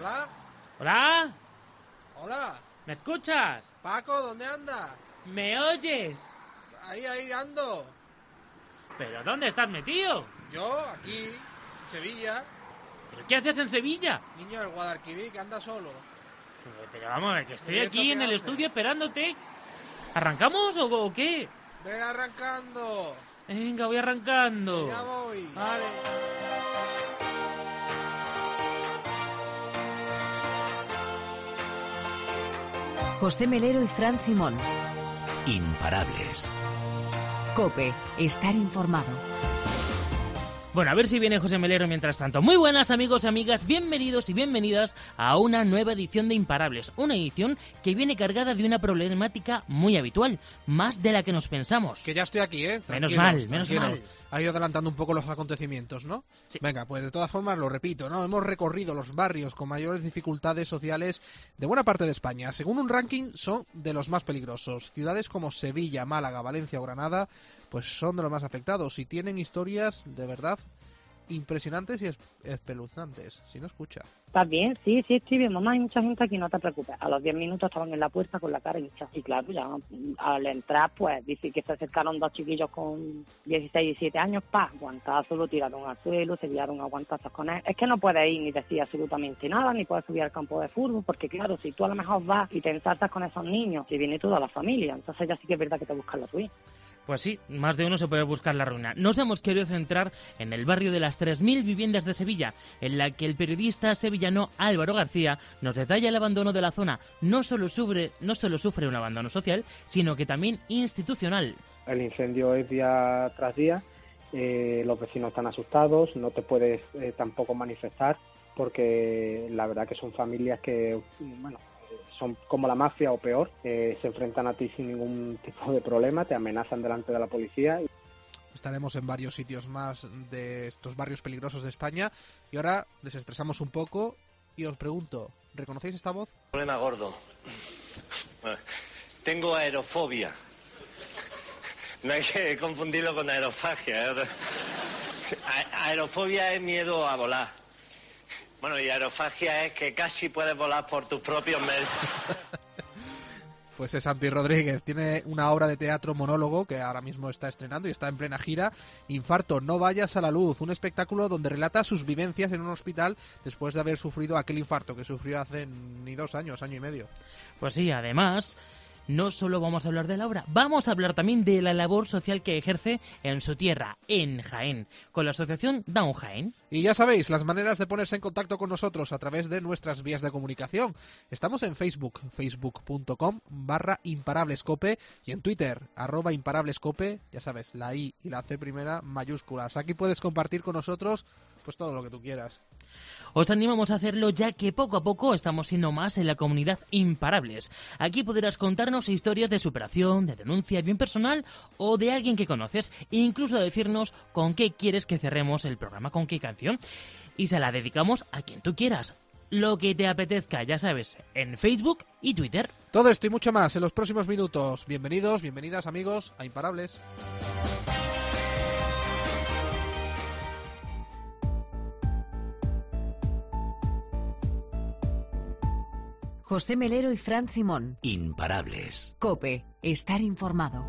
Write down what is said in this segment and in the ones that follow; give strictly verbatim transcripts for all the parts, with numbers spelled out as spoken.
¿Hola? ¿Hola? ¿Hola? ¿Me escuchas? Paco, ¿dónde andas? ¿Me oyes? Ahí, ahí ando. ¿Pero dónde estás metido? Yo, aquí, en Sevilla. ¿Pero qué haces en Sevilla? Niño del Guadalquivir, que anda solo. Pero, pero vamos, que estoy ¿Y esto aquí qué en el hace? estudio esperándote. ¿Arrancamos o, o qué? Ven arrancando. Venga, voy arrancando. Ya voy. Vale. José Melero y Fran Simón. Imparables. COPE. Estar informado. Bueno, a ver si viene José Melero mientras tanto. Muy buenas amigos y amigas, bienvenidos y bienvenidas a una nueva edición de Imparables. Una edición que viene cargada de una problemática muy habitual, más de la que nos pensamos. Que ya estoy aquí, ¿eh? Menos Tranquilos, mal, menos tranquilos. mal. Ha ido adelantando un poco los acontecimientos, ¿no? Sí. Venga, pues de todas formas lo repito, ¿no? Hemos recorrido los barrios con mayores dificultades sociales de buena parte de España. Según un ranking, son de los más peligrosos. Ciudades como Sevilla, Málaga, Valencia o Granada, pues son de los más afectados y tienen historias de verdad impresionantes y es- espeluznantes. Si no escucha. ¿Estás bien? Sí, sí, estoy bien, mamá. Hay mucha gente aquí, no te preocupes. A los diez minutos estaban en la puerta con la cara hincha. Y claro, ya al entrar, pues dice que se acercaron dos chiquillos con dieciséis y diecisiete años, pa, guantazo, lo tiraron al suelo, se liaron a guantazos con él. Es que no puedes ir ni decir absolutamente nada, ni puedes subir al campo de fútbol, porque claro, si tú a lo mejor vas y te ensartas con esos niños, si viene toda la familia, entonces ya sí que es verdad que te buscan la tuya. Pues sí, más de uno se puede buscar la ruina. Nos hemos querido centrar en el barrio de las tres mil viviendas de Sevilla, en la que el periodista sevillano Álvaro García nos detalla el abandono de la zona. No solo sufre, no solo sufre un abandono social, sino que también institucional. El incendio es día tras día, eh, los vecinos están asustados, no te puedes eh, tampoco manifestar porque la verdad que son familias que, bueno, son como la mafia o peor, eh, se enfrentan a ti sin ningún tipo de problema, te amenazan delante de la policía. Estaremos en varios sitios más de estos barrios peligrosos de España y ahora desestresamos un poco y os pregunto, ¿reconocéis esta voz? Problema gordo. Bueno, tengo aerofobia. No hay que confundirlo con aerofagia, ¿eh? A- aerofobia es miedo a volar. Bueno, y aerofagia es que casi puedes volar por tus propios medios. Pues es Santi Rodríguez, tiene una obra de teatro monólogo que ahora mismo está estrenando y está en plena gira, Infarto, no vayas a la luz, un espectáculo donde relata sus vivencias en un hospital después de haber sufrido aquel infarto que sufrió hace ni dos años, año y medio. Pues sí, además, no solo vamos a hablar de la obra, vamos a hablar también de la labor social que ejerce en su tierra, en Jaén, con la asociación Down Jaén. Y ya sabéis, las maneras de ponerse en contacto con nosotros a través de nuestras vías de comunicación. Estamos en Facebook, facebook.com barra imparablescope y en Twitter, arroba imparablescope, ya sabes, la I y la C primera mayúsculas. Aquí puedes compartir con nosotros pues todo lo que tú quieras. Os animamos a hacerlo ya que poco a poco estamos siendo más en la comunidad Imparables. Aquí podrás contarnos historias de superación, de denuncia bien personal o de alguien que conoces e incluso decirnos con qué quieres que cerremos el programa, con qué canción. Y se la dedicamos a quien tú quieras. Lo que te apetezca, ya sabes, en Facebook y Twitter. Todo esto y mucho más en los próximos minutos. Bienvenidos, bienvenidas amigos a Imparables. José Melero y Fran Simón. Imparables. COPE. Estar informado.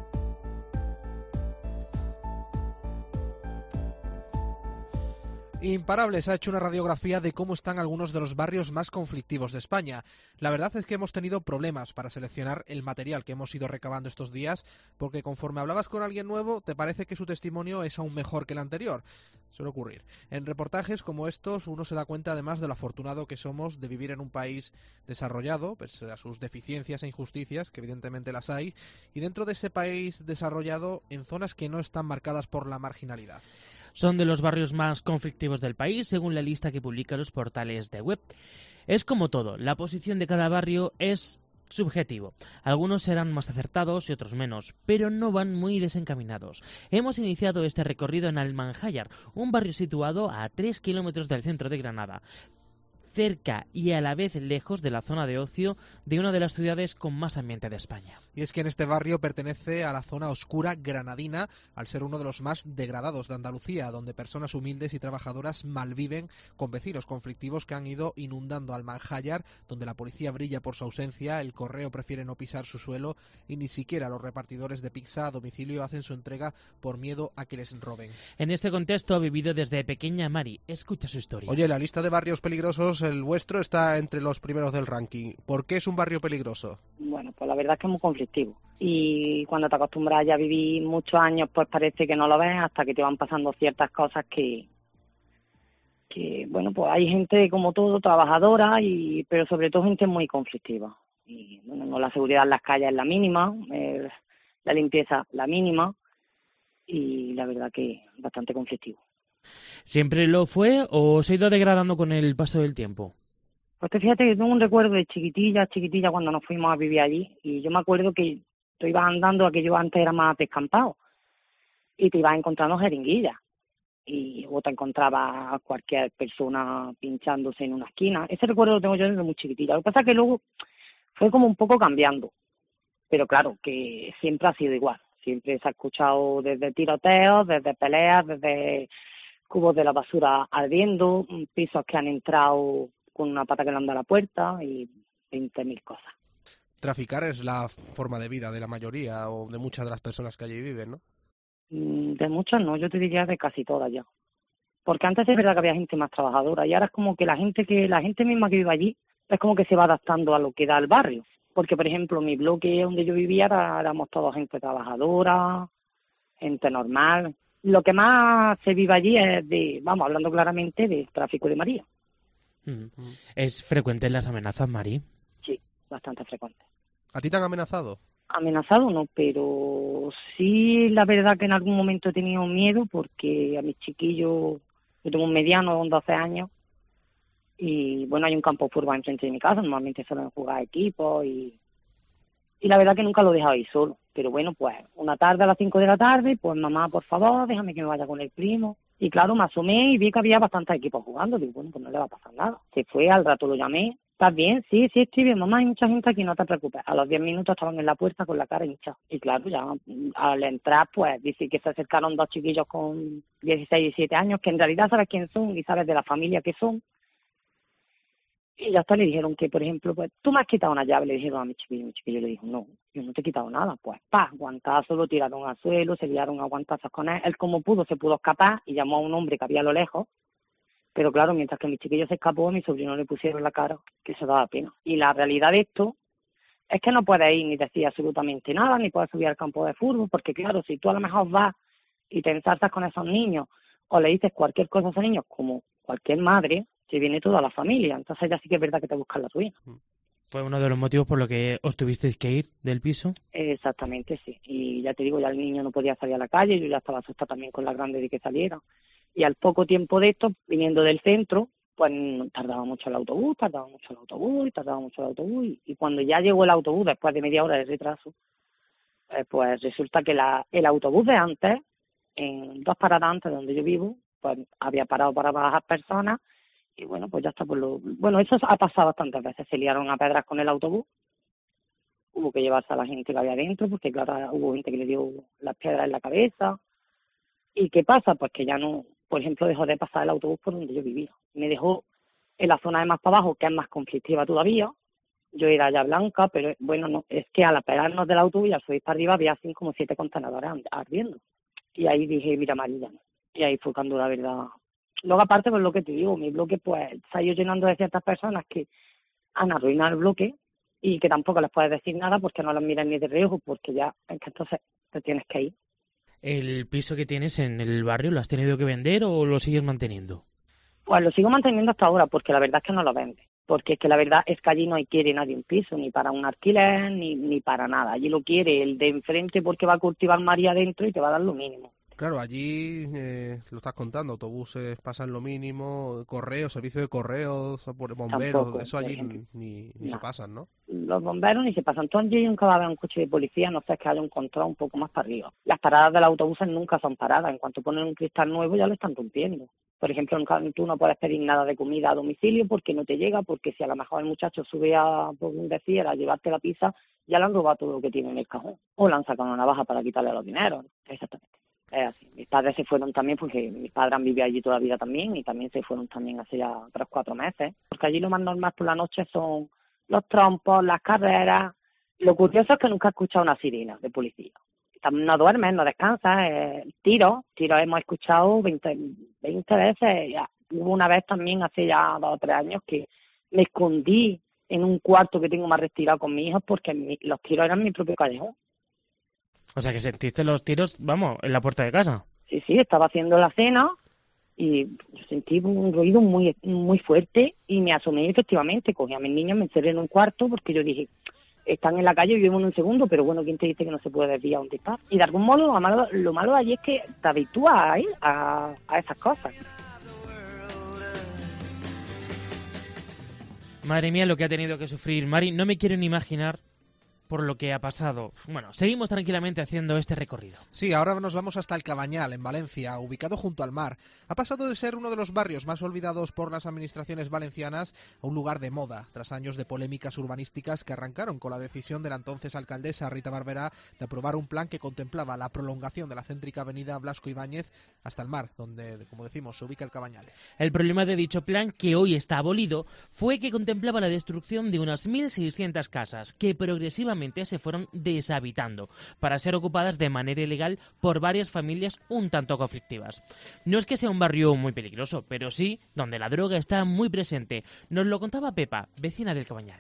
Imparables ha hecho una radiografía de cómo están algunos de los barrios más conflictivos de España. La verdad es que hemos tenido problemas para seleccionar el material que hemos ido recabando estos días, porque conforme hablabas con alguien nuevo, te parece que su testimonio es aún mejor que el anterior. Suele ocurrir. En reportajes como estos, uno se da cuenta además de lo afortunado que somos de vivir en un país desarrollado, pese a sus deficiencias e injusticias, que evidentemente las hay, y dentro de ese país desarrollado en zonas que no están marcadas por la marginalidad. Son de los barrios más conflictivos del país, según la lista que publican los portales de web. Es como todo, la posición de cada barrio es subjetivo. Algunos serán más acertados y otros menos, pero no van muy desencaminados. Hemos iniciado este recorrido en Almanjayar, un barrio situado a tres kilómetros del centro de Granada. cerca y a la vez lejos de la zona de ocio de una de las ciudades con más ambiente de España. Y es que en este barrio pertenece a la zona oscura granadina, al ser uno de los más degradados de Andalucía, donde personas humildes y trabajadoras malviven con vecinos conflictivos que han ido inundando Almanjayar, donde la policía brilla por su ausencia, el correo prefiere no pisar su suelo y ni siquiera los repartidores de pizza a domicilio hacen su entrega por miedo a que les roben. En este contexto ha vivido desde pequeña Mari. Escucha su historia. Oye, la lista de barrios peligrosos, el vuestro está entre los primeros del ranking. ¿Por qué es un barrio peligroso? Bueno, pues la verdad es que es muy conflictivo. Y cuando te acostumbras ya a vivir muchos años, pues parece que no lo ves hasta que te van pasando ciertas cosas que, que bueno, pues hay gente como todo, trabajadora, y pero sobre todo gente muy conflictiva. Y bueno, no, la seguridad en las calles es la mínima, eh, la limpieza la mínima, y la verdad que es bastante conflictivo. ¿Siempre lo fue o se ha ido degradando con el paso del tiempo? Pues que fíjate que tengo un recuerdo de chiquitilla, chiquitilla cuando nos fuimos a vivir allí, y yo me acuerdo que tú ibas andando, aquello antes era más descampado, y te ibas encontrando jeringuillas, y o te encontrabas a cualquier persona pinchándose en una esquina. Ese recuerdo lo tengo yo desde muy chiquitilla. Lo que pasa es que luego fue como un poco cambiando, pero claro, que siempre ha sido igual. Siempre se ha escuchado desde tiroteos, desde peleas, desde cubos de la basura ardiendo, pisos que han entrado con una pata que le han dado a la puerta y veinte mil cosas. Traficar es la forma de vida de la mayoría o de muchas de las personas que allí viven, ¿no? De muchos no, yo te diría de casi todas ya. Porque antes es verdad que había gente más trabajadora y ahora es como que la gente que la gente misma que vive allí es como que se va adaptando a lo que da el barrio. Porque, por ejemplo, mi bloque donde yo vivía era, éramos todos gente trabajadora, gente normal. Lo que más se vive allí es de, vamos, hablando claramente, de tráfico de María. Mm. ¿Es frecuente las amenazas, Mari? Sí, bastante frecuente. ¿A ti te han amenazado? Amenazado no, pero sí la verdad que en algún momento he tenido miedo porque a mis chiquillos, yo tengo un mediano de doce años, y bueno, hay un campo de fútbol enfrente de mi casa, normalmente suelen jugar equipos y, y la verdad que nunca lo he dejado ir solo, pero bueno, pues una tarde a las cinco de la tarde, pues mamá, por favor, déjame que me vaya con el primo, y claro, me asomé y vi que había bastantes equipos jugando, digo, bueno, pues no le va a pasar nada, se fue, al rato lo llamé, ¿estás bien? Sí, sí, estoy bien, mamá, hay mucha gente aquí, no te preocupes. A los diez minutos estaban en la puerta con la cara hinchada. Y claro, ya al entrar, pues, dice que se acercaron dos chiquillos con dieciséis y diecisiete años, que en realidad sabes quién son y sabes de la familia que son. Y ya hasta le dijeron que, por ejemplo, pues, tú me has quitado una llave, le dijeron a mi chiquillo. Mi chiquillo le dijo, no, yo no te he quitado nada. Pues, pa, guantazo, lo tiraron al suelo, se liaron a guantazos con él. Él, como pudo, se pudo escapar y llamó a un hombre que había a lo lejos. Pero claro, mientras que mi chiquillo se escapó, a mi sobrino le pusieron la cara, que se daba pena. Y la realidad de esto es que no puedes ir ni decir absolutamente nada, ni puedes subir al campo de fútbol, porque claro, si tú a lo mejor vas y te ensartas con esos niños, o le dices cualquier cosa a esos niños, como cualquier madre, se viene toda la familia. Entonces ya sí que es verdad que te buscan la ruina. ¿Fue uno de los motivos por los que os tuvisteis que ir del piso? Exactamente, sí. Y ya te digo, ya el niño no podía salir a la calle, yo ya estaba asustada también con la grande de que saliera. Y al poco tiempo de esto, viniendo del centro, pues tardaba mucho el autobús, tardaba mucho el autobús, y tardaba mucho el autobús. Y, y cuando ya llegó el autobús, después de media hora de retraso, eh, pues resulta que la, el autobús de antes, en dos paradas antes de donde yo vivo, pues había parado para bajar personas. Y bueno, pues ya está por lo... Bueno, eso ha pasado bastantes veces. Se liaron a pedras con el autobús. Hubo que llevarse a la gente que había dentro, porque claro, hubo gente que le dio las piedras en la cabeza. ¿Y qué pasa? Pues que ya no... Por ejemplo, dejó de pasar el autobús por donde yo vivía. Me dejó en la zona de más para abajo, que es más conflictiva todavía. Yo era ya blanca, pero bueno, no, es que al apegarnos del autobús y al subir para arriba había así como siete contenedores ardiendo. Y ahí dije, mira, María, ¿no? Y ahí fue cuando la verdad... Luego, aparte, pues lo que te digo, mi bloque pues se ha ido llenando de ciertas personas que han arruinado el bloque y que tampoco les puedes decir nada porque no los miran ni de reojo, porque ya es que entonces te tienes que ir. ¿El piso que tienes en el barrio lo has tenido que vender o lo sigues manteniendo? Pues lo sigo manteniendo hasta ahora, porque la verdad es que no lo vende. Porque es que la verdad es que allí no quiere nadie un piso, ni para un alquiler, ni, ni para nada. Allí lo quiere el de enfrente porque va a cultivar María adentro y te va a dar lo mínimo. Claro, allí eh, lo estás contando, autobuses pasan lo mínimo, correos, servicio de correos, bomberos, tampoco, eso allí ni, ni se pasan, ¿no? Los bomberos ni se pasan. Tú allí nunca va a haber un coche de policía, no sé, que haya un control un poco más para arriba. Las paradas del autobús nunca son paradas, en cuanto ponen un cristal nuevo ya lo están rompiendo. Por ejemplo, tú no puedes pedir nada de comida a domicilio porque no te llega, porque si a lo mejor el muchacho sube a, por un decir, a llevarte la pizza, ya le han robado todo lo que tiene en el cajón. O le han sacado una navaja para quitarle los dineros. Exactamente. Es así. Mis padres se fueron también porque mis padres han vivido allí toda la vida también y también se fueron también hace ya tres, cuatro meses. Porque allí lo más normal por la noche son los trompos, las carreras. Lo curioso es que nunca he escuchado una sirena de policía. No duermes, no descansas, eh, tiros, tiros hemos escuchado veinte, veinte veces. Ya. Hubo una vez también hace ya dos o tres años que me escondí en un cuarto que tengo más retirado con mis hijos porque mi, los tiros eran mi propio callejón. O sea que sentiste los tiros, vamos, en la puerta de casa. Sí, sí, estaba haciendo la cena y sentí un ruido muy muy fuerte y me asomé efectivamente, cogí a mis niños, me encerré en un cuarto porque yo dije... Están en la calle, vivimos en un segundo, pero bueno, ¿quién te dice que no se puede desviar un disparo? Y de algún modo, lo malo, lo malo de allí es que te habitúas a ir a, a esas cosas. Madre mía, lo que ha tenido que sufrir Mari. No me quiero ni imaginar por lo que ha pasado. Bueno, seguimos tranquilamente haciendo este recorrido. Sí, ahora nos vamos hasta el Cabañal, en Valencia, ubicado junto al mar. Ha pasado de ser uno de los barrios más olvidados por las administraciones valencianas a un lugar de moda, tras años de polémicas urbanísticas que arrancaron con la decisión de la entonces alcaldesa Rita Barberá de aprobar un plan que contemplaba la prolongación de la céntrica avenida Blasco Ibáñez hasta el mar, donde, como decimos, se ubica el Cabañal. El problema de dicho plan, que hoy está abolido, fue que contemplaba la destrucción de unas mil seiscientas casas que progresivamente se fueron deshabitando para ser ocupadas de manera ilegal por varias familias un tanto conflictivas. No es que sea un barrio muy peligroso, pero sí donde la droga está muy presente. Nos lo contaba Pepa, vecina del Cabañal.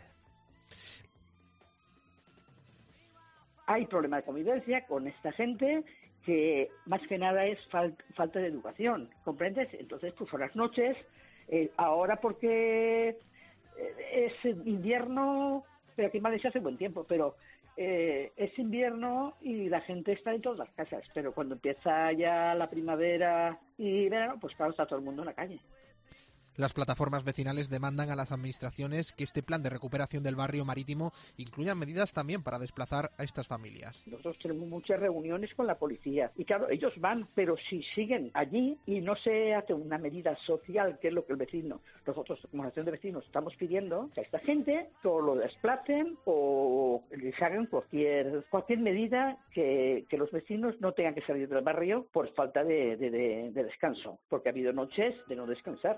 Hay problema de convivencia con esta gente que más que nada es fal- falta de educación, ¿comprendes? Entonces, pues por las noches, eh, ahora porque eh, es invierno, pero aquí en Valencia hace buen tiempo, pero eh, es invierno y la gente está en todas las casas, pero cuando empieza ya la primavera y verano, pues claro, está todo el mundo en la calle. Las plataformas vecinales demandan a las administraciones que este plan de recuperación del barrio marítimo incluya medidas también para desplazar a estas familias. Nosotros tenemos muchas reuniones con la policía y claro, ellos van, pero si siguen allí y no se hace una medida social, que es lo que el vecino, nosotros como asociación de vecinos estamos pidiendo, que a esta gente todo lo desplacen o les hagan cualquier cualquier medida que, que los vecinos no tengan que salir del barrio por falta de, de, de, de descanso, porque ha habido noches de no descansar.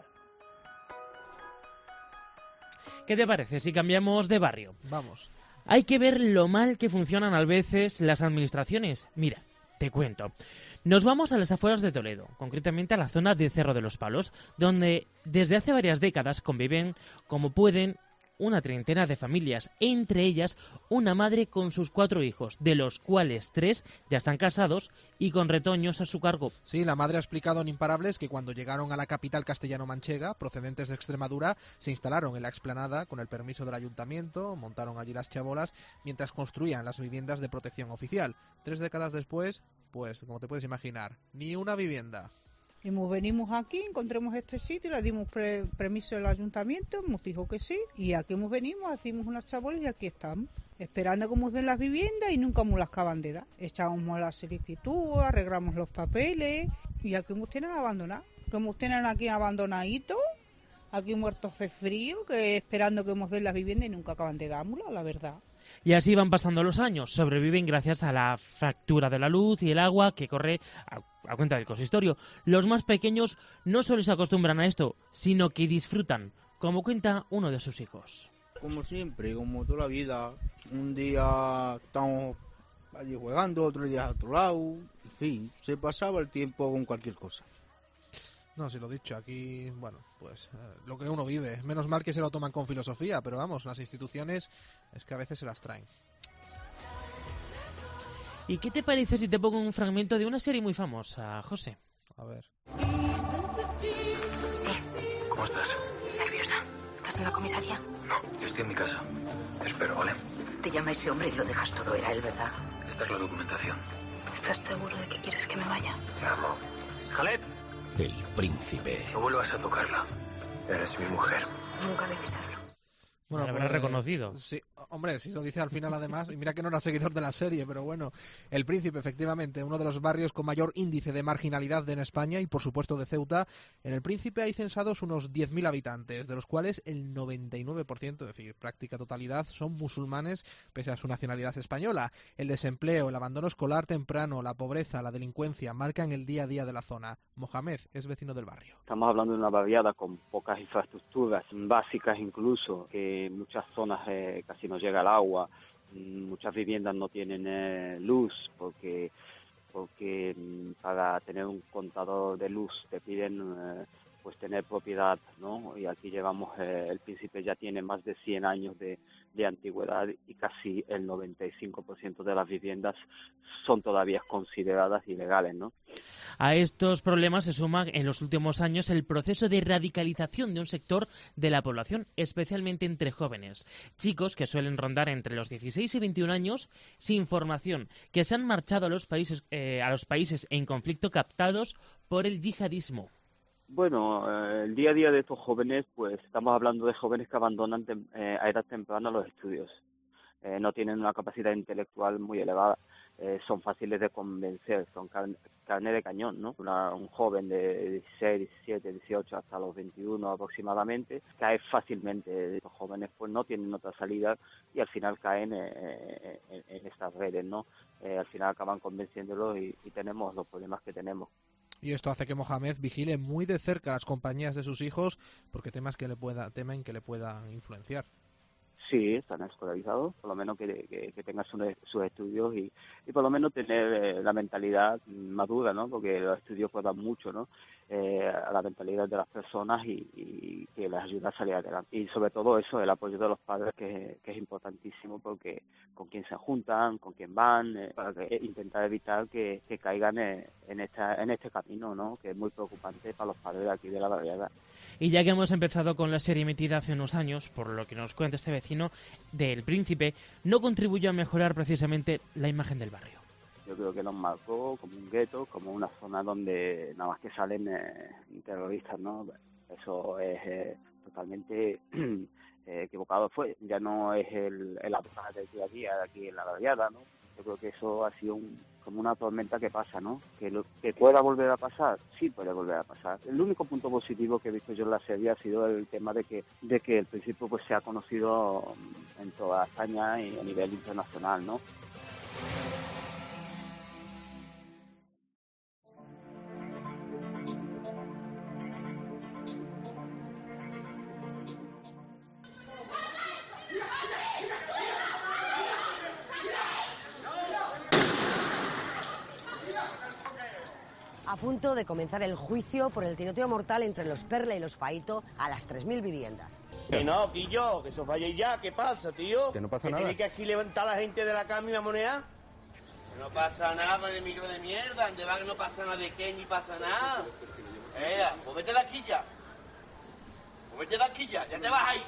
¿Qué te parece si cambiamos de barrio? Vamos. Hay que ver lo mal que funcionan a veces las administraciones. Mira, te cuento. Nos vamos a las afueras de Toledo, concretamente a la zona de Cerro de los Palos, donde desde hace varias décadas conviven como pueden una treintena de familias, entre ellas una madre con sus cuatro hijos, de los cuales tres ya están casados y con retoños a su cargo. Sí, la madre ha explicado en Imparables que cuando llegaron a la capital castellano-manchega, procedentes de Extremadura, se instalaron en la explanada con el permiso del ayuntamiento, montaron allí las chabolas, mientras construían las viviendas de protección oficial. Tres décadas después, pues, como te puedes imaginar, ni una vivienda. Y nos venimos aquí, encontramos este sitio, le dimos pre permiso al ayuntamiento, nos dijo que sí, y aquí hemos venido, hacemos unas chabolas y aquí estamos, esperando que nos den las viviendas y nunca nos las acaban de dar. Echamos la solicitud, arreglamos los papeles y aquí nos tienen abandonados, que nos tienen aquí abandonaditos, aquí muertos de frío, que esperando que nos den las viviendas y nunca acaban de dárnoslas, la verdad. Y así van pasando los años, sobreviven gracias a la factura de la luz y el agua que corre a, a cuenta del consistorio. Los más pequeños no solo se acostumbran a esto, sino que disfrutan, como cuenta uno de sus hijos. Como siempre, como toda la vida, un día estamos allí jugando, otro día a otro lado, en fin, se pasaba el tiempo con cualquier cosa. No, si lo dicho, aquí, bueno, pues eh, lo que uno vive. Menos mal que se lo toman con filosofía, pero vamos, las instituciones es que a veces se las traen. ¿Y qué te parece si te pongo un fragmento de una serie muy famosa, José? A ver. Sí. ¿Cómo estás? Nerviosa. ¿Estás en la comisaría? No, yo estoy en mi casa. Te espero, ¿vale? Te llama ese hombre y lo dejas todo, era él, ¿verdad? Esta es la documentación. ¿Estás seguro de que quieres que me vaya? Te amo. ¡Jalet! El príncipe. No vuelvas a tocarla. Eres mi mujer. Nunca debí serlo. Bueno, lo habrás pues, reconocido. Sí, hombre, si lo dice al final además, y mira que no era seguidor de la serie, pero bueno, El Príncipe, efectivamente, uno de los barrios con mayor índice de marginalidad en España y por supuesto de Ceuta. En El Príncipe hay censados unos diez mil habitantes, de los cuales el noventa y nueve por ciento, es decir, práctica totalidad, son musulmanes pese a su nacionalidad española. El desempleo, el abandono escolar temprano, la pobreza, la delincuencia marcan el día a día de la zona. Mohamed es vecino del barrio. Estamos hablando de una barriada con pocas infraestructuras básicas incluso, que en muchas zonas eh, casi no llega el agua, muchas viviendas no tienen eh, luz porque porque para tener un contador de luz te piden eh, pues tener propiedad, ¿no? Y aquí llevamos, eh, El Príncipe ya tiene más de cien años de, de antigüedad y casi el noventa y cinco por ciento de las viviendas son todavía consideradas ilegales, ¿no? A estos problemas se suma en los últimos años el proceso de radicalización de un sector de la población, especialmente entre jóvenes, chicos que suelen rondar entre los dieciséis y veintiún años, sin formación, que se han marchado a los países, eh, a los países en conflicto captados por el yihadismo. Bueno, eh, el día a día de estos jóvenes, pues estamos hablando de jóvenes que abandonan tem- eh, a edad temprana los estudios. Eh, no tienen una capacidad intelectual muy elevada, eh, son fáciles de convencer, son car- carne de cañón, ¿no? Una, un joven de dieciséis, diecisiete, dieciocho hasta los veintiuno aproximadamente cae fácilmente. Los jóvenes pues no tienen otra salida y al final caen eh, en, en estas redes, ¿no? Eh, al final acaban convenciéndolos y, y tenemos los problemas que tenemos. Y esto hace que Mohamed vigile muy de cerca las compañías de sus hijos porque temas que le pueda, temen que le puedan influenciar. Sí, están escolarizados, por lo menos que, que, que tengan sus, sus estudios y, y por lo menos tener eh, la mentalidad madura, ¿no? Porque los estudios pues dan mucho, ¿no? Eh, a la mentalidad de las personas y, y que les ayuda a salir adelante. Y sobre todo eso, el apoyo de los padres, que, que es importantísimo porque con quién se juntan, con quién van, eh, para que, intentar evitar que, que caigan en, en, esta, en este camino, ¿no? Que es muy preocupante para los padres de aquí de la barriada. Y ya que hemos empezado con la serie emitida hace unos años, por lo que nos cuenta este vecino del Príncipe, no contribuyó a mejorar precisamente la imagen del barrio. Yo creo que nos marcó como un gueto, como una zona donde nada más que salen eh, terroristas, ¿no? Eso es eh, totalmente eh, equivocado. Fue, ya no es el, el abordaje del día a día de aquí en la barriada, ¿no? Yo creo que eso ha sido un, como una tormenta que pasa, ¿no? Que, lo, que pueda volver a pasar, sí puede volver a pasar. El único punto positivo que he visto yo en la serie ha sido el tema de que de que El Príncipe pues se ha conocido en toda España y a nivel internacional, ¿no? A punto de comenzar el juicio por el tiroteo mortal entre los Perla y los Faito a las tres mil viviendas. Que no, Quillo, que eso falle ya, ¿qué pasa, tío? Que no pasa ¿Que nada. tiene que aquí levantar a la gente de la cama y mamonear? Que no pasa nada con el micro de mierda, ¿dónde va que no pasa nada de qué ni pasa nada? Eh, pues vete de aquí ya. Pues vete de aquí ya, ya te vas ahí.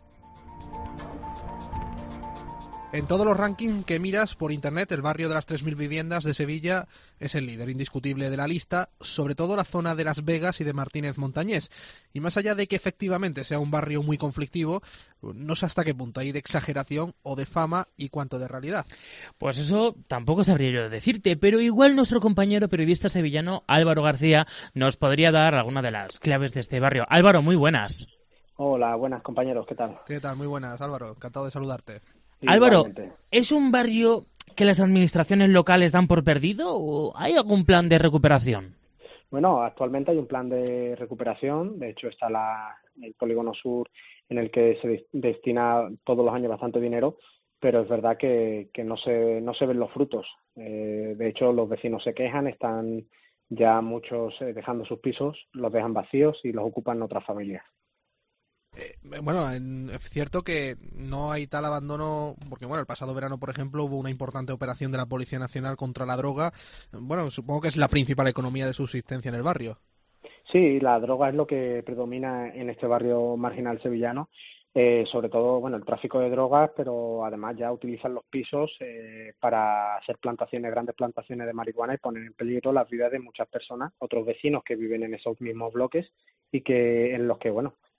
En todos los rankings que miras por internet, el barrio de las tres mil viviendas de Sevilla es el líder indiscutible de la lista, sobre todo la zona de Las Vegas y de Martínez Montañés. Y más allá de que efectivamente sea un barrio muy conflictivo, no sé hasta qué punto hay de exageración o de fama y cuánto de realidad. Pues eso tampoco sabría yo decirte, pero igual nuestro compañero periodista sevillano Álvaro García nos podría dar alguna de las claves de este barrio. Álvaro, muy buenas. Hola, buenas compañeros, ¿qué tal? ¿Qué tal? Muy buenas, Álvaro. Encantado de saludarte. Álvaro, Igualmente. ¿es un barrio que las administraciones locales dan por perdido o hay algún plan de recuperación? Bueno, actualmente hay un plan de recuperación, de hecho está la, el Polígono Sur en el que se des- destina todos los años bastante dinero, pero es verdad que, que no se no se ven los frutos. Eh, de hecho, los vecinos se quejan, están ya muchos eh, dejando sus pisos, los dejan vacíos y los ocupan otras familias. Eh, bueno, en- es cierto que no hay tal abandono, porque bueno, el pasado verano, por ejemplo, hubo una importante operación de la Policía Nacional contra la droga. Bueno, supongo que es la principal economía de subsistencia en el barrio. Sí, la droga es lo que predomina en este barrio marginal sevillano, eh, sobre todo, bueno, el tráfico de drogas, pero además ya utilizan los pisos eh, para hacer plantaciones, grandes plantaciones de marihuana y poner en peligro las vidas de muchas personas, otros vecinos que viven en esos mismos bloques y que en los que, bueno,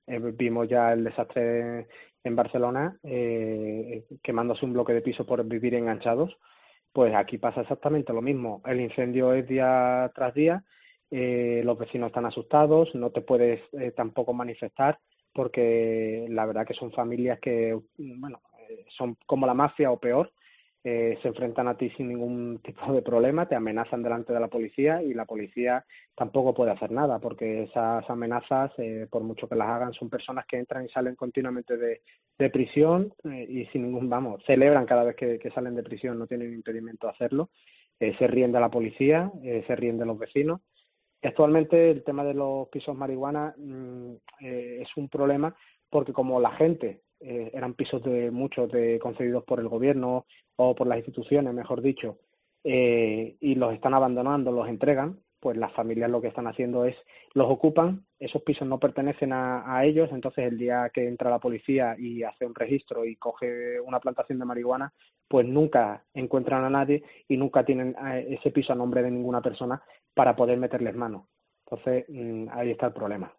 eh, vimos ya el desastre en Barcelona, eh, quemándose un bloque de piso por vivir enganchados. Pues aquí pasa exactamente lo mismo. El incendio es día tras día, eh, los vecinos están asustados, no te puedes eh, tampoco manifestar, porque la verdad que son familias que, bueno, eh, son como la mafia o peor. Eh, se enfrentan a ti sin ningún tipo de problema, te amenazan delante de la policía y la policía tampoco puede hacer nada, porque esas amenazas, eh, por mucho que las hagan, son personas que entran y salen continuamente de, de prisión eh, y sin ningún, vamos, celebran cada vez que, que salen de prisión, no tienen impedimento de hacerlo, eh, se ríen de la policía, eh, se ríen de los vecinos. Actualmente el tema de los pisos marihuana mmm, eh, es un problema, porque como la gente eh, eran pisos de muchos de concedidos por el gobierno o por las instituciones, mejor dicho, eh, y los están abandonando, los entregan, pues las familias lo que están haciendo es, los ocupan, esos pisos no pertenecen a, a ellos, entonces el día que entra la policía y hace un registro y coge una plantación de marihuana, pues nunca encuentran a nadie y nunca tienen ese piso a nombre de ninguna persona para poder meterles mano. Entonces, mmm, ahí está el problema.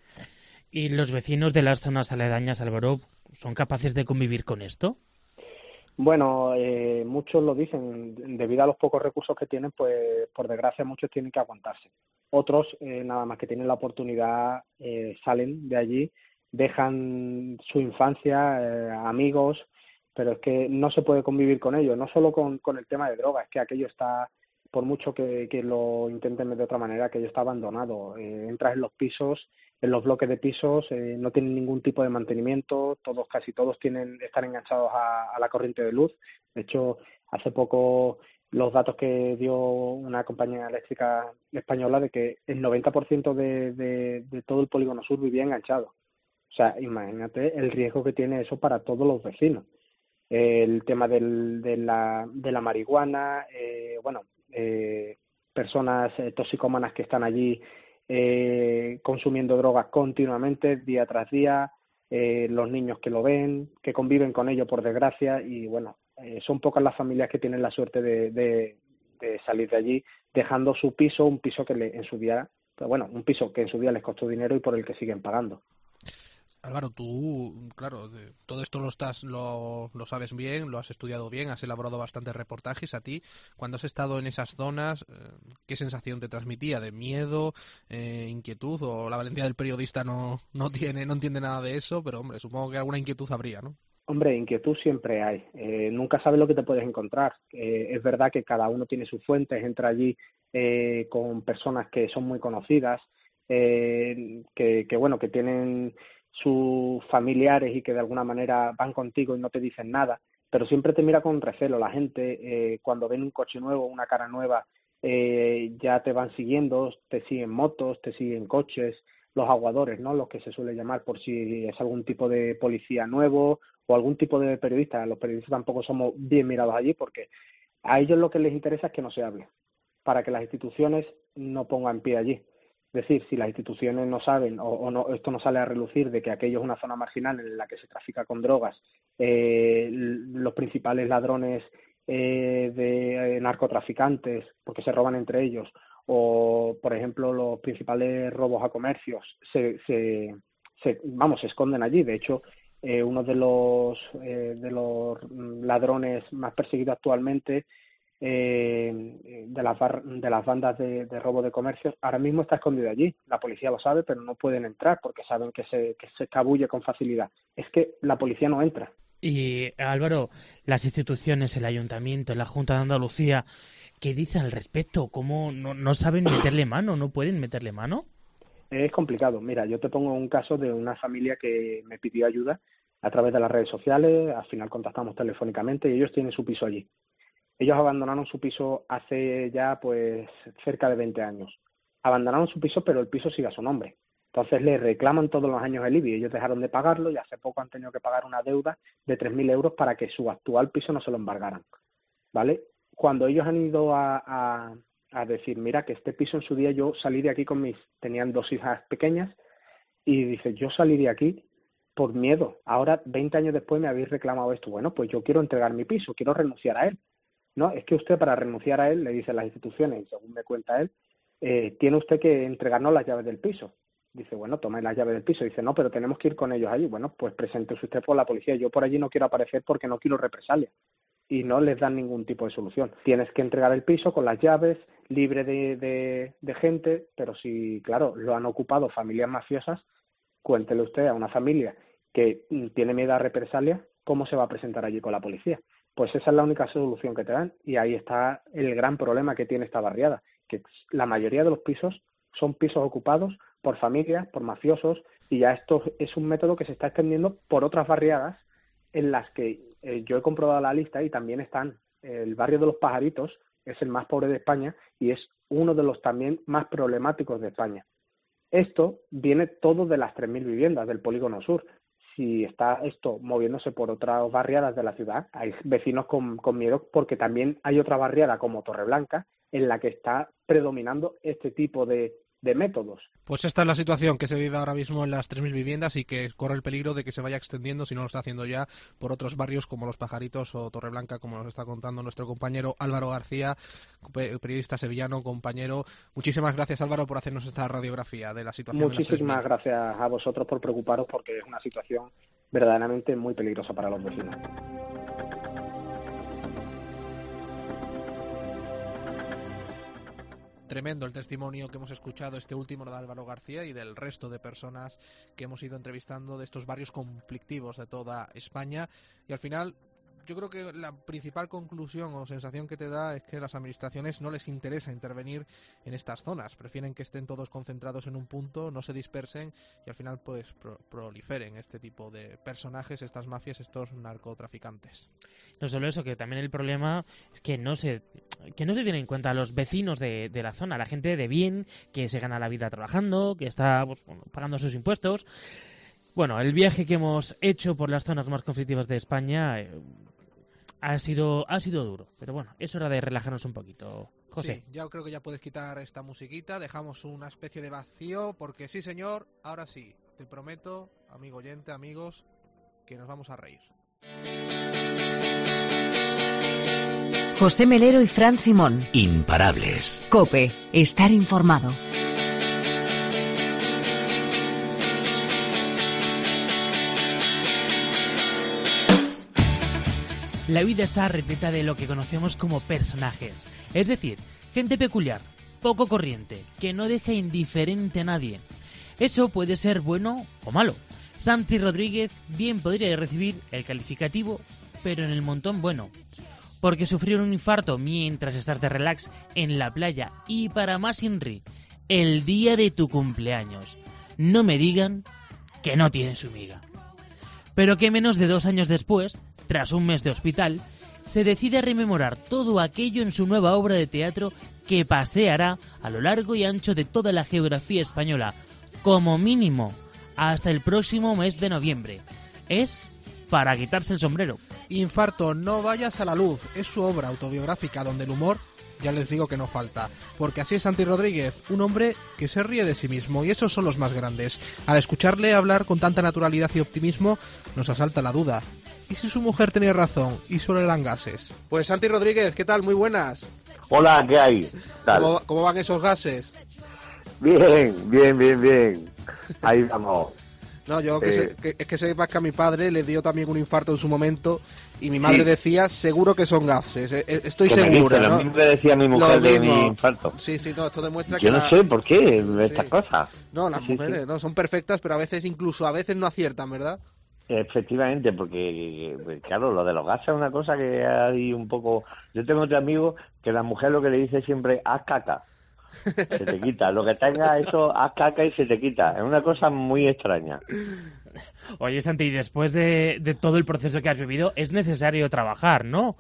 ¿Y los vecinos de las zonas aledañas, Álvaro, son capaces de convivir con esto? Bueno, eh, muchos lo dicen, debido a los pocos recursos que tienen, pues por desgracia muchos tienen que aguantarse. Otros, eh, nada más que tienen la oportunidad, eh, salen de allí, dejan su infancia, eh, amigos, pero es que no se puede convivir con ellos, no solo con, con el tema de drogas, es que aquello está, por mucho que, que lo intenten de otra manera, aquello está abandonado. Eh, entras en los pisos, en los bloques de pisos, eh, no tienen ningún tipo de mantenimiento, todos, casi todos tienen, están enganchados a, a la corriente de luz. De hecho, hace poco los datos que dio una compañía eléctrica española de que el noventa por ciento de, de, de todo el polígono sur vivía enganchado. O sea, imagínate el riesgo que tiene eso para todos los vecinos. Eh, el tema del, de, la, de la marihuana, eh, bueno, eh, personas eh, toxicómanas que están allí eh, consumiendo drogas continuamente, día tras día, eh, los niños que lo ven, que conviven con ello por desgracia, y bueno, eh, son pocas las familias que tienen la suerte de, de, de salir de allí dejando su piso, un piso que le, en su día, bueno, un piso que en su día les costó dinero y por el que siguen pagando. Álvaro, tú, claro, de, todo esto lo estás, lo, lo sabes bien, lo has estudiado bien, has elaborado bastantes reportajes. A ti, cuando has estado en esas zonas, eh, ¿qué sensación te transmitía? ¿De miedo, eh, inquietud? ¿O la valentía del periodista no, no tiene, no entiende nada de eso? Pero hombre, supongo que alguna inquietud habría, ¿no? Hombre, inquietud siempre hay. Eh, nunca sabes lo que te puedes encontrar. Eh, es verdad que cada uno tiene sus fuentes, entra allí eh, con personas que son muy conocidas, eh, que, que bueno, que tienen sus familiares y que de alguna manera van contigo y no te dicen nada, pero siempre te mira con recelo. La gente, eh, cuando ven un coche nuevo, una cara nueva, eh, ya te van siguiendo, te siguen motos, te siguen coches, los aguadores, ¿no? Los que se suele llamar, por si es algún tipo de policía nuevo o algún tipo de periodista. Los periodistas tampoco somos bien mirados allí, porque a ellos lo que les interesa es que no se hable, para que las instituciones no pongan pie allí. Es decir, si las instituciones no saben o, o no, esto no sale a relucir de que aquello es una zona marginal en la que se trafica con drogas, eh, los principales ladrones eh, de eh, narcotraficantes, porque se roban entre ellos, o por ejemplo los principales robos a comercios, se, se, se vamos, se esconden allí. De hecho, eh, uno de los eh, de los ladrones más perseguidos actualmente, Eh, de las bar, de las bandas de, de robo de comercios, ahora mismo está escondido allí. La policía lo sabe, pero no pueden entrar porque saben que se, que se escabulle con facilidad. Es que la policía no entra. Y Álvaro, las instituciones, el Ayuntamiento, la Junta de Andalucía, ¿qué dicen al respecto? ¿Cómo no, no saben meterle mano? ¿No pueden meterle mano? Es complicado. Mira, yo te pongo un caso de una familia que me pidió ayuda a través de las redes sociales. Al final contactamos telefónicamente y ellos tienen su piso allí. Ellos abandonaron su piso hace ya pues cerca de veinte años. Abandonaron su piso, pero el piso sigue a su nombre. Entonces le reclaman todos los años el I B I. Ellos dejaron de pagarlo y hace poco han tenido que pagar una deuda de tres mil euros para que su actual piso no se lo embargaran, ¿vale? Cuando ellos han ido a, a, a decir, mira, que este piso en su día yo salí de aquí con mis... Tenían dos hijas pequeñas y dice, yo salí de aquí por miedo. Ahora, veinte años después, me habéis reclamado esto. Bueno, pues yo quiero entregar mi piso, quiero renunciar a él. No, es que usted para renunciar a él, le dicen las instituciones, y según me cuenta él, eh, tiene usted que entregarnos las llaves del piso. Es Dice, bueno, tome las llaves del piso. Dice, no, pero tenemos que ir con ellos allí. Bueno, pues preséntese usted por la policía. Yo por allí no quiero aparecer porque no quiero represalias. Y no les dan ningún tipo de solución. Tienes que entregar el piso con las llaves, libre de, de, de gente, pero si, claro, lo han ocupado familias mafiosas, cuéntele usted a una familia que tiene miedo a represalias, ¿cómo se va a presentar allí con la policía? Pues esa es la única solución que te dan, y ahí está el gran problema que tiene esta barriada, que la mayoría de los pisos son pisos ocupados por familias, por mafiosos, y ya esto es un método que se está extendiendo por otras barriadas en las que eh, yo he comprobado la lista y también están. El barrio de los Pajaritos es el más pobre de España y es uno de los también más problemáticos de España. Esto viene todo de las tres mil viviendas del Polígono Sur. Si está esto moviéndose por otras barriadas de la ciudad, hay vecinos con, con miedo porque también hay otra barriada como Torreblanca en la que está predominando este tipo de, de métodos. Pues esta es la situación que se vive ahora mismo en las tres mil viviendas y que corre el peligro de que se vaya extendiendo, si no lo está haciendo ya, por otros barrios como Los Pajaritos o Torreblanca, como nos está contando nuestro compañero Álvaro García, periodista sevillano, compañero. Muchísimas gracias, Álvaro, por hacernos esta radiografía de la situación. Muchísimas gracias a vosotros por preocuparos, porque es una situación verdaderamente muy peligrosa para los vecinos. Tremendo el testimonio que hemos escuchado, este último de Álvaro García y del resto de personas que hemos ido entrevistando de estos barrios conflictivos de toda España. Y al final, yo creo que la principal conclusión o sensación que te da es que a las administraciones no les interesa intervenir en estas zonas. Prefieren que estén todos concentrados en un punto, no se dispersen y al final pues pro- proliferen este tipo de personajes, estas mafias, estos narcotraficantes. No solo eso, que también el problema es que no se que no se tiene en cuenta a los vecinos de, de la zona, la gente de bien, que se gana la vida trabajando, que está pues, bueno, pagando sus impuestos. Bueno, el viaje que hemos hecho por las zonas más conflictivas de España eh, ha sido ha sido duro, pero bueno, es hora de relajarnos un poquito. José. Sí, ya creo que ya puedes quitar esta musiquita, dejamos una especie de vacío, porque sí señor, ahora sí, te prometo, amigo oyente, amigos, que nos vamos a reír. José Melero y Fran Simón. Imparables. COPE. Estar informado. La vida está repleta de lo que conocemos como personajes, es decir, gente peculiar, poco corriente, que no deja indiferente a nadie. Eso puede ser bueno o malo. Santi Rodríguez bien podría recibir el calificativo, pero en el montón bueno. Porque sufrir un infarto mientras estás de relax en la playa y para más Inri, el día de tu cumpleaños. No me digan que no tiene su miga. Pero que menos de dos años después, tras un mes de hospital, se decide a rememorar todo aquello en su nueva obra de teatro que paseará a lo largo y ancho de toda la geografía española, como mínimo hasta el próximo mes de noviembre. Es para quitarse el sombrero. Infarto, no vayas a la luz, es su obra autobiográfica donde el humor, ya les digo que no falta, porque así es Santi Rodríguez, un hombre que se ríe de sí mismo, y esos son los más grandes. Al escucharle hablar con tanta naturalidad y optimismo, nos asalta la duda. ¿Y si su mujer tenía razón y solo eran gases? Pues Santi Rodríguez, ¿qué tal? Muy buenas. Hola, ¿qué hay? ¿Tal? ¿Cómo, cómo van esos gases? Bien, bien, bien, bien. Ahí vamos. No, yo que, eh, sé, que, es que sepas que a mi padre le dio también un infarto en su momento y mi madre sí. decía, seguro que son gases, estoy Como segura, dice, ¿no? Lo mismo que decía mi mujer de mi infarto. Sí, sí, no, esto demuestra yo que... no la... sé por qué estas sí. cosas. No, las sí, mujeres sí. no son perfectas, pero a veces, incluso a veces no aciertan, ¿verdad? Efectivamente, porque pues, claro, lo de los gases es una cosa que hay un poco... Yo tengo otro amigo que la mujer lo que le dice siempre, haz caca. Se te quita, lo que tenga eso, haz caca y se te quita. Es una cosa muy extraña. Oye, Santi, después de, de todo el proceso que has vivido, es necesario trabajar, ¿no?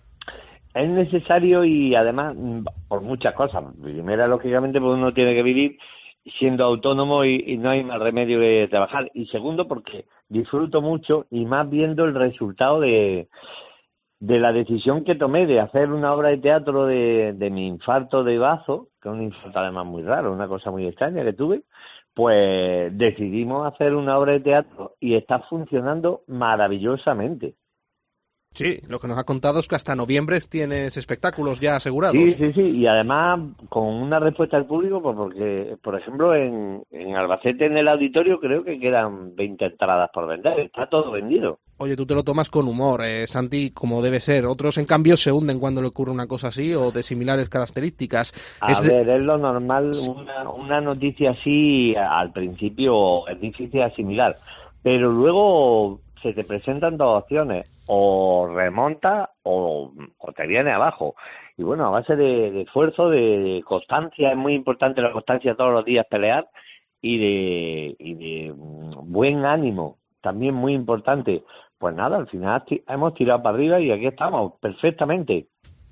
Es necesario y además por muchas cosas. Primero, lógicamente, pues uno tiene que vivir siendo autónomo y, y no hay más remedio que trabajar. Y segundo, porque disfruto mucho y más viendo el resultado de... de la decisión que tomé de hacer una obra de teatro de, de mi infarto de bazo, que es un infarto además muy raro, una cosa muy extraña que tuve, pues decidimos hacer una obra de teatro y está funcionando maravillosamente. Sí, lo que nos ha contado es que hasta noviembre tienes espectáculos ya asegurados. Sí, sí, sí, y además con una respuesta del público, pues porque, por ejemplo, en, en Albacete, en el auditorio, creo que quedan veinte entradas por vender, está todo vendido. Oye, tú te lo tomas con humor, eh, Santi, como debe ser. Otros, en cambio, se hunden cuando le ocurre una cosa así o de similares características. A es ver, de... es lo normal, una, una noticia así al principio es difícil asimilar, pero luego se te presentan dos opciones, o remonta o, o te viene abajo. Y bueno, a base de, de esfuerzo, de constancia, es muy importante la constancia todos los días pelear, y de, y de buen ánimo, también muy importante. Pues nada, al final hemos tirado para arriba y aquí estamos, perfectamente.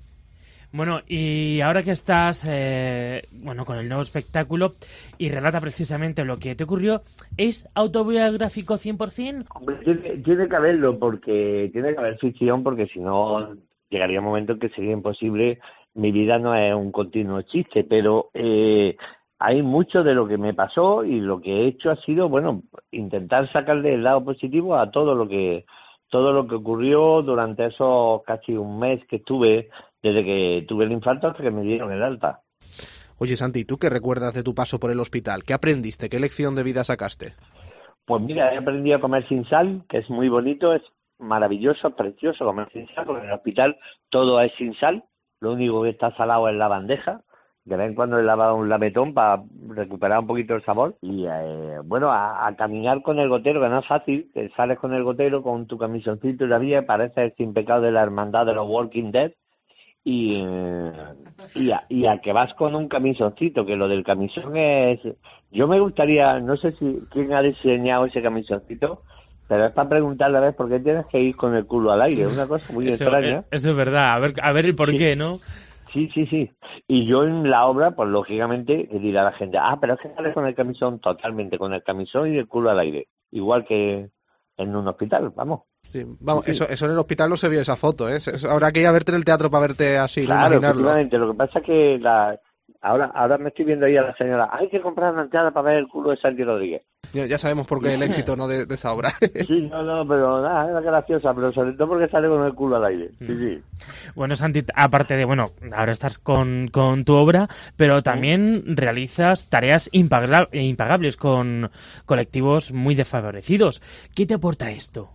Bueno, y ahora que estás eh, bueno, con el nuevo espectáculo y relata precisamente lo que te ocurrió, ¿es autobiográfico cien por ciento? Hombre, tiene, tiene que haberlo, porque tiene que haber ficción, porque si no llegaría un momento en que sería imposible. Mi vida no es un continuo chiste, pero eh, hay mucho de lo que me pasó, y lo que he hecho ha sido, bueno, intentar sacarle el lado positivo a todo lo que todo lo que ocurrió durante esos casi un mes que estuve, desde que tuve el infarto hasta que me dieron el alta. Oye, Santi, ¿tú qué recuerdas de tu paso por el hospital? ¿Qué aprendiste? ¿Qué lección de vida sacaste? Pues mira, he aprendido a comer sin sal, que es muy bonito, es maravilloso, precioso comer sin sal, porque en el hospital todo es sin sal, lo único que está salado es la bandeja. De vez en cuando le lavaba un lametón para recuperar un poquito el sabor. Y eh, bueno, a, a caminar con el gotero, que no es fácil, que sales con el gotero, con tu camisoncito y la vía, parece el sin pecado de la hermandad de los Walking Dead. Y, eh, y, a, y a que vas con un camisoncito, que lo del camisón es... Yo me gustaría, no sé si quién ha diseñado ese camisoncito, pero es para preguntarle a ver por qué tienes que ir con el culo al aire, una cosa muy eso, extraña. Eso es verdad, a ver, a ver el por sí. qué, ¿no? Sí, sí, sí. Y yo en la obra, pues lógicamente, dirá la gente, ah, pero es que sales con el camisón, totalmente, con el camisón y el culo al aire. Igual que en un hospital, vamos. Sí, vamos, sí. Eso, eso en el hospital no se vio esa foto, ¿eh? Eso, habrá que ir a verte en el teatro para verte así, claro, no imaginarlo. efectivamente. Lo que pasa es que la... ahora ahora me estoy viendo ahí a la señora, hay que comprar una entrada para ver el culo de Santi Rodríguez. Ya, ya sabemos por qué el éxito, ¿no?, de, de esa obra. Sí, no, no, pero nada, era graciosa, pero sobre todo porque sale con el culo al aire. Sí, sí. Bueno, Santi, aparte de, bueno, ahora estás con, con tu obra, pero también realizas tareas impagla- impagables con colectivos muy desfavorecidos. ¿Qué te aporta esto?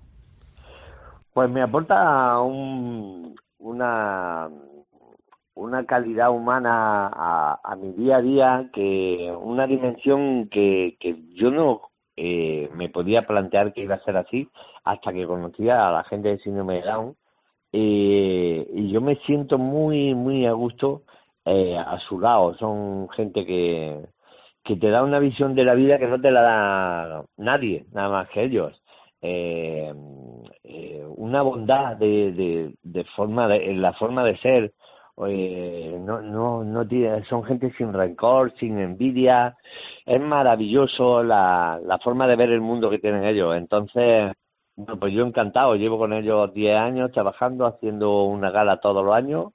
Pues me aporta un, una... una calidad humana a, a mi día a día, que una dimensión que, que yo no eh, me podía plantear que iba a ser así hasta que conocía a la gente de síndrome de Down, eh, y yo me siento muy muy a gusto eh, a su lado. Son gente que, que te da una visión de la vida que no te la da nadie, nada más que ellos. Eh, eh, una bondad de, de, de forma de, en la forma de ser. Oye, no, no, no tiene, son gente sin rencor, sin envidia. Es maravilloso la, la forma de ver el mundo que tienen ellos. Entonces, bueno, pues yo encantado. Llevo con ellos diez años trabajando, haciendo una gala todos los años,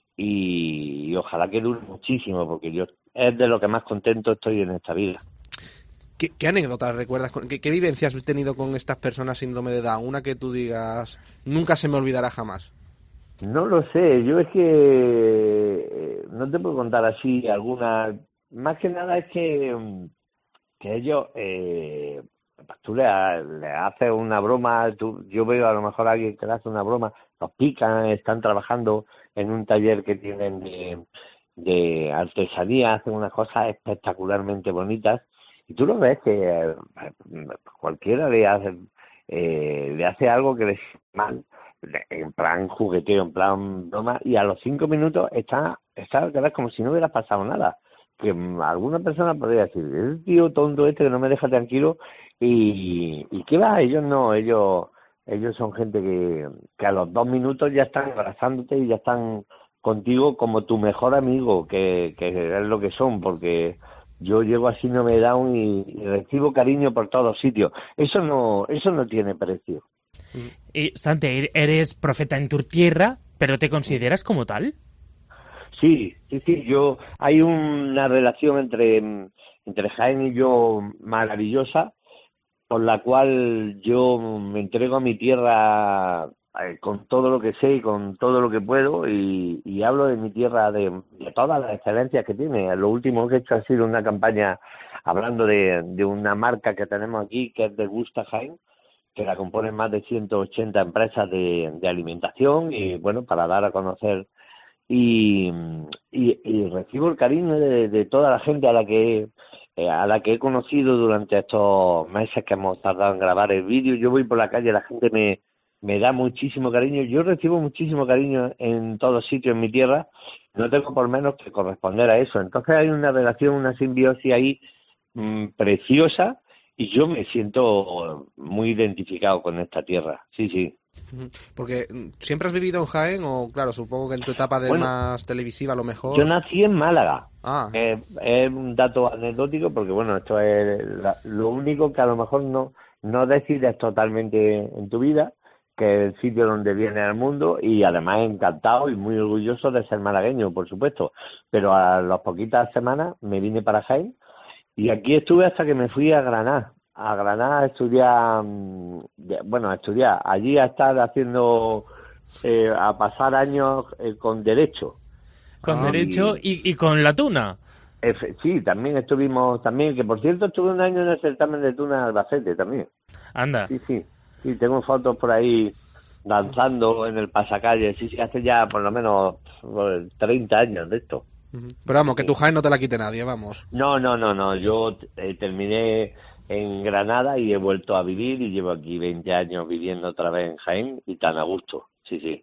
y, y ojalá que dure muchísimo, porque yo es de lo que más contento estoy en esta vida. ¿Qué, qué anécdotas recuerdas? ¿Qué, ¿Qué vivencias has tenido con estas personas síndrome de Down? Una que tú digas, nunca se me olvidará jamás. No lo sé, yo es que eh, no te puedo contar así alguna. Más que nada es que, que ellos, eh, tú le, le haces una broma, tú, yo veo a lo mejor a alguien que le hace una broma, los pican, están trabajando en un taller que tienen de, de artesanía, hacen unas cosas espectacularmente bonitas, y tú lo ves que eh, cualquiera le hace, eh, le hace algo que le siente mal, en plan jugueteo, en plan broma, y a los cinco minutos está, está como si no hubiera pasado nada. Que alguna persona podría decir, el tío tonto este que no me deja tranquilo, y, y ¿qué va? Ellos no, ellos ellos son gente que, que a los dos minutos ya están abrazándote y ya están contigo como tu mejor amigo, que, que es lo que son, porque yo llego así, no me da un y, y recibo cariño por todos sitios. Eso no, eso no tiene precio. Y, Santi, eres profeta en tu tierra, pero ¿te consideras como tal? Sí, sí, sí. Yo hay una relación entre entre Jaén y yo maravillosa, por la cual yo me entrego a mi tierra eh, con todo lo que sé y con todo lo que puedo, y, y hablo de mi tierra, de, de todas las excelencias que tiene. Lo último que he hecho ha sido una campaña hablando de, de una marca que tenemos aquí, que es de Gusta Jaén, que la componen más de ciento ochenta empresas de, de alimentación, y bueno, para dar a conocer, y, y, y recibo el cariño de, de toda la gente a la que eh, a la que he conocido durante estos meses que hemos tardado en grabar el vídeo. Yo voy por la calle, la gente me, me da muchísimo cariño, yo recibo muchísimo cariño en todos sitios en mi tierra, no tengo por menos que corresponder a eso. Entonces hay una relación, una simbiosis ahí mmm, preciosa, y yo me siento muy identificado con esta tierra, sí, sí. Porque ¿siempre has vivido en Jaén o, claro, supongo que en tu etapa de Bueno, más televisiva a lo mejor? Yo nací en Málaga. Ah. Eh, es un dato anecdótico porque, bueno, esto es la, lo único que a lo mejor no, no decides totalmente en tu vida, que es el sitio donde vienes al mundo, y además encantado y muy orgulloso de ser malagueño, por supuesto. Pero a las poquitas semanas me vine para Jaén y aquí estuve hasta que me fui a Granada. A Granada a estudiar, bueno, a estudiar, allí a estar haciendo, eh, a pasar años eh, con Derecho. Con Ah, Derecho y, y con la tuna. Efe- sí, también estuvimos, también, que por cierto estuve un año en el certamen de tuna de Albacete también. Anda. Sí, sí, sí, tengo fotos por ahí danzando en el pasacalle, sí, sí, hace ya por lo menos pues, treinta años de esto. Pero vamos, que tu Jaén no te la quite nadie, vamos. No, no, no, no, yo eh, terminé en Granada y he vuelto a vivir y llevo aquí veinte años viviendo otra vez en Jaén y tan a gusto, sí, sí.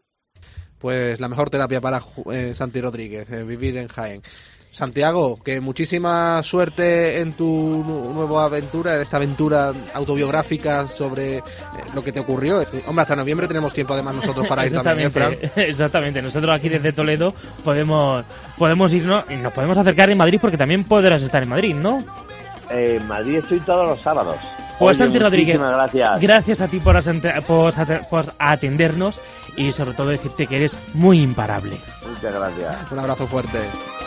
Pues la mejor terapia para eh, Santi Rodríguez, eh, vivir en Jaén. Santiago, que muchísima suerte en tu nu- nueva aventura, en esta aventura autobiográfica sobre eh, lo que te ocurrió. Hombre, hasta noviembre tenemos tiempo además nosotros para ir también, ¿eh, Fran? Exactamente, exactamente. Nosotros aquí desde Toledo podemos podemos irnos y nos podemos acercar en Madrid porque también podrás estar en Madrid, ¿no? Eh, en Madrid estoy todos los sábados. Pues Oye, Santi Rodríguez, muchísimas gracias. gracias a ti por, asente- por, ate- por atendernos y sobre todo decirte que eres muy imparable. Muchas gracias. Un abrazo fuerte.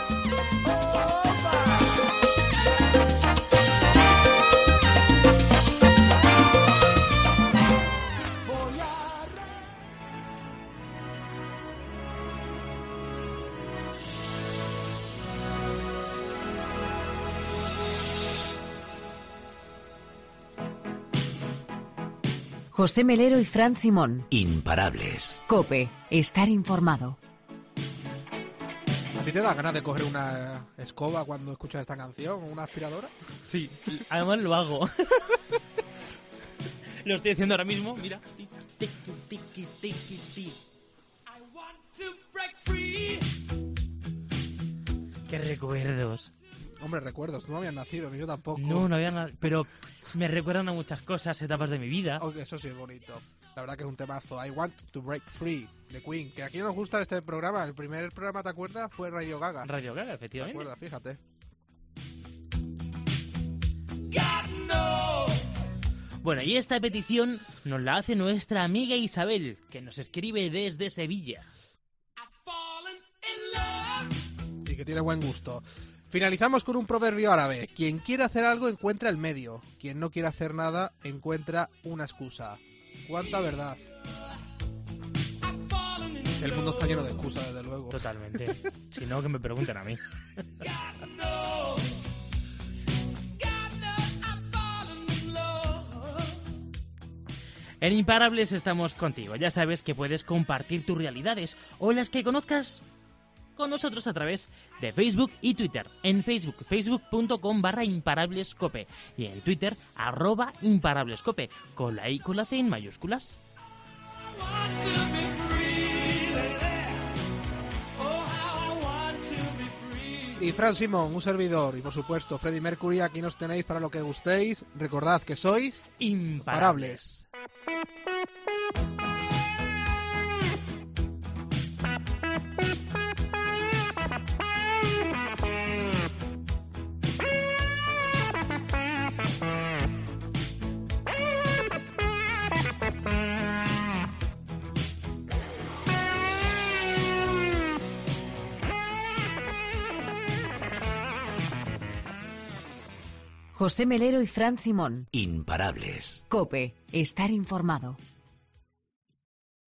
José Melero y Fran Simón. Imparables. COPE. Estar informado. ¿A ti te da ganas de coger una escoba cuando escuchas esta canción o una aspiradora? Sí, además lo hago. Lo estoy haciendo ahora mismo, mira. Tiki, tiki, tiki, tiki. Qué recuerdos. Hombre, recuerdos, no habían nacido, ni yo tampoco. No, no había nada, pero me recuerdan a muchas cosas, etapas de mi vida. Oh, eso sí es bonito. La verdad que es un temazo. I Want to Break Free, de Queen. Que aquí nos gusta este programa. El primer programa, ¿te acuerdas? Fue Radio Gaga. Radio Gaga, ¿Te efectivamente. acuerdas? Fíjate. Bueno, y esta petición nos la hace nuestra amiga Isabel, que nos escribe desde Sevilla. Y que tiene buen gusto. Finalizamos con un proverbio árabe. Quien quiere hacer algo encuentra el medio. Quien no quiere hacer nada encuentra una excusa. ¿Cuánta verdad? El mundo está lleno de excusas, desde luego. Totalmente. Si no, que me pregunten a mí. En Imparables estamos contigo. Ya sabes que puedes compartir tus realidades o las que conozcas con nosotros a través de Facebook y Twitter. En Facebook, facebook.com barra imparablescope. Y en Twitter, arroba imparablescope. Con la I y con la C en mayúsculas. Y Fran Simón, un servidor. Y por supuesto, Freddie Mercury, aquí nos tenéis para lo que gustéis. Recordad que sois imparables. José Melero y Fran Simón. Imparables. COPE. Estar informado.